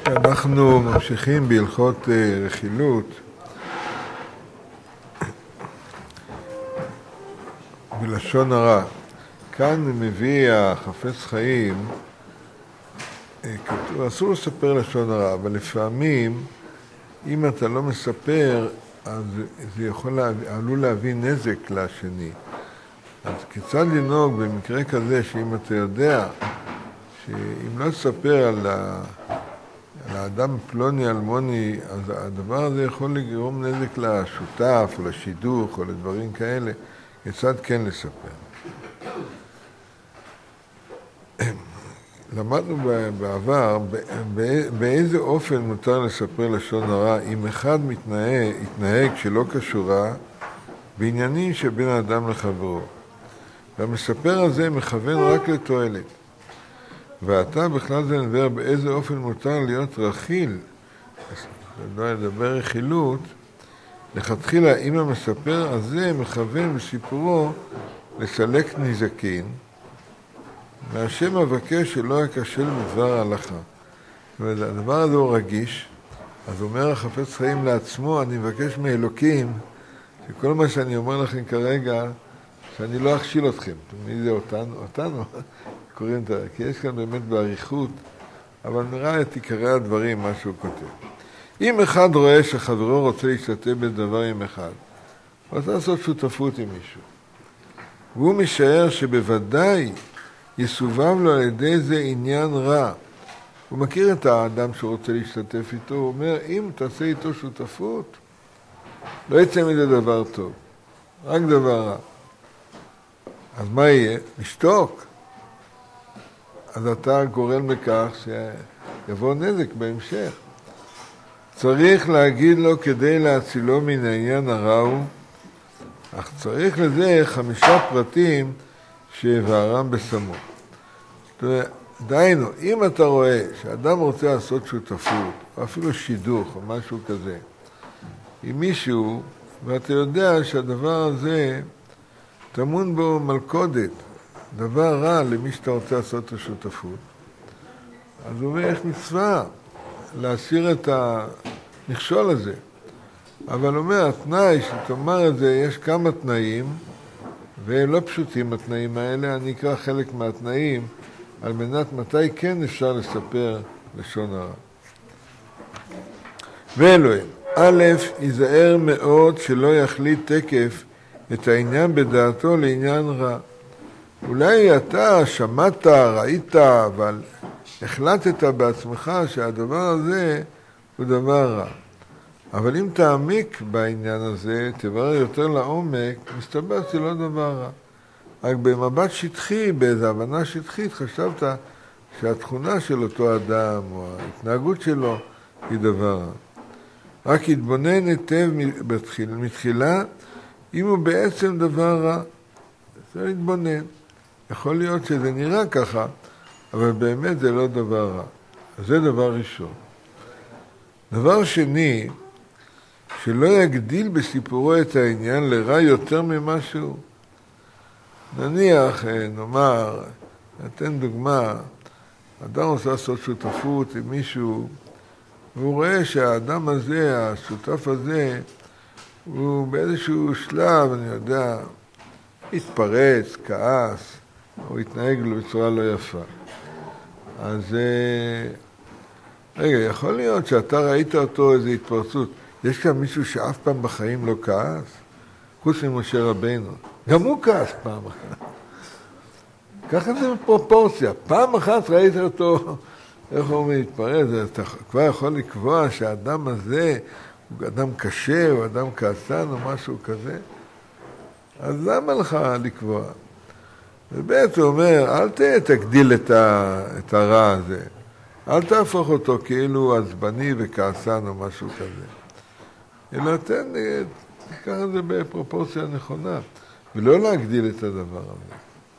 אנחנו ממשיכים בהלכות רכילות בלשון הרע. כאן מביא החפץ חיים, אסור לספר לשון הרע, אבל לפעמים אם אתה לא מספר אז זה עלול להביא נזק לשני. אז כיצד לנהוג במקרה כזה שאם אתה יודע שאם לא תספר על האדם פלוני אלמוני, אז הדבר הזה יכול לגרום נזק לשותף או לשידוך או לדברים כאלה, כיצד כן לספר. למדנו בעבר באיזה אופן מותר לספר לשון הרע אם אחד יתנהג שלא קשורה בעניינים שבין האדם לחברו. והמספר הזה מכוון רק לתועלת. ואתה בכלל זה נדבר באיזה אופן מותר להיות רכיל, לא לדבר רכילות, לכתחילה אם המספר הזה מכוון בסיפורו לסלק נזקין, מהשם מבקש שלא יקשל בדבר ההלכה. זאת אומרת, הדבר הזה הוא רגיש, אז אומר החפץ חיים לעצמו, אני מבקש מאלוקים, שכל מה שאני אומר לכם כרגע, שאני לא אכשיל אתכם. מי זה אותנו? קוראים את זה, כי יש כאן באמת בעריכות, אבל נראה את עיקרי הדברים, מה שהוא כותב. אם אחד רואה שחברו רוצה להשתתף בדבר עם אחד, הוא רוצה לעשות שותפות עם מישהו. והוא משער שבוודאי יסובב לו על ידי זה עניין רע. הוא מכיר את האדם שרוצה להשתתף איתו, הוא אומר, אם תעשה איתו שותפות, לא יצא מזה דבר טוב, רק דבר רע. אז מה יהיה? לשתוק. אז אתה גורם בכך שיבוא נזק בהמשך. צריך להגיד לו כדי להצילו מן העניין הרע הוא, אך צריך לזה 5 פרטים שיבהרם בסמוך. דהיינו, אם אתה רואה שאדם רוצה לעשות שותפות, או אפילו שידוך או משהו כזה, עם מישהו, ואתה יודע שהדבר הזה טמון בו מלכודת, דבר רע למי שאתה רוצה לעשות את השותפות, אז הוא אומר, יש מצווה להסיר את המכשול הזה. אבל הוא אומר, התנאי שתאמר את זה, יש כמה תנאים, ולא פשוטים התנאים האלה, אני אקרא חלק מהתנאים, על מנת מתי כן אפשר לספר לשון הרע. ואלוהים, א', ייזהר מאוד שלא יחליט תקף את העניין בדעתו לעניין רע. אולי אתה שמעת, ראית, אבל החלטת בעצמך שהדבר הזה הוא דבר רע. אבל אם תעמיק בעניין הזה, תברר יותר לעומק, מסתבר שזה לא דבר רע. רק במבט שטחי, באיזו הבנה שטחית, חשבת שהתכונה של אותו אדם או ההתנהגות שלו היא דבר רע. רק התבונן היטב מתחילה, אם הוא בעצם דבר רע, זה להתבונן. יכול להיות שזה נראה ככה, אבל באמת זה לא דבר רע. זה דבר ראשון. דבר שני, שלא יגדיל בסיפורו את העניין לרע יותר ממשהו. נניח, נאמר, נתן דוגמה, אדם רוצה לעשות שותפות עם מישהו, והוא רואה שהאדם הזה, השותף הזה, הוא באיזשהו שלב, אני יודע, התפרץ, כעס, או התנהג לו בצורה לא יפה. אז רגע, יכול להיות שאתה ראית אותו איזו התפרצות. יש כאן מישהו שאף פעם בחיים לא כעס? חוץ ממשה רבינו. גם הוא כעס פעם אחת. ככה זה בפרופורציה. פעם אחת ראית אותו, איך הוא מתפרץ, אתה כבר יכול לקבוע שהאדם הזה הוא אדם קשה, או אדם כעסן, או משהו כזה. אז למה לך לקבוע? ובעצם הוא אומר, אל תגדיל את הרע הזה. אל תהפוך אותו כאילו עצבני וכעסן או משהו כזה. אלא תיקח את זה בפרופורציה נכונה, ולא להגדיל את הדבר הזה.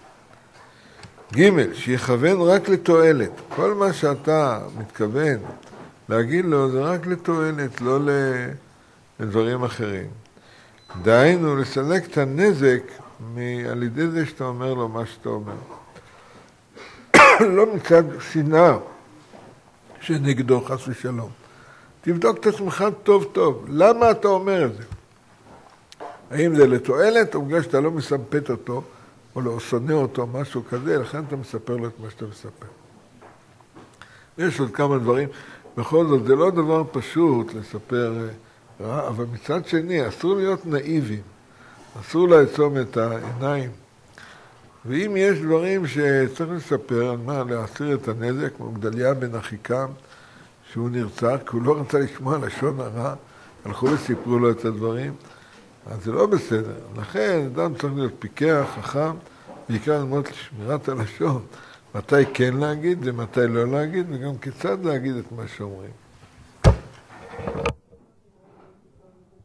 ג' שיכוון רק לתועלת. כל מה שאתה מתכוון להגיד לו זה רק לתועלת, לא לדברים אחרים. דהיינו, לסלק את הנזק על ידי זה שאתה אומר לו מה שאתה אומר. לא מצד שנאה, שנגדו חס ושלום. תבדוק את עצמך טוב טוב. למה אתה אומר את זה? האם זה לתועלת, או בגלל שאתה לא מסמפת אותו, או לא שונא אותו, משהו כזה, לכן אתה מספר לו את מה שאתה מספר. יש עוד כמה דברים. בכל זאת, זה לא דבר פשוט לספר רע, אבל מצד שני, אסור להיות נאיבים. אסור לעצום את העיניים. ואם יש דברים שצריך לספר על מה, להסיר את הנזק, כמו גדליה בן אחיקם, שהוא נרצח, כי הוא לא רצה לשמוע לשון הרע, הלכו וסיפרו לו את הדברים, אז זה לא בסדר. לכן, אדם צריך להיות פיקח, חכם, בעיקר ללמוד לשמירת הלשון. מתי כן להגיד ומתי לא להגיד, וגם כיצד להגיד את מה שאומרים.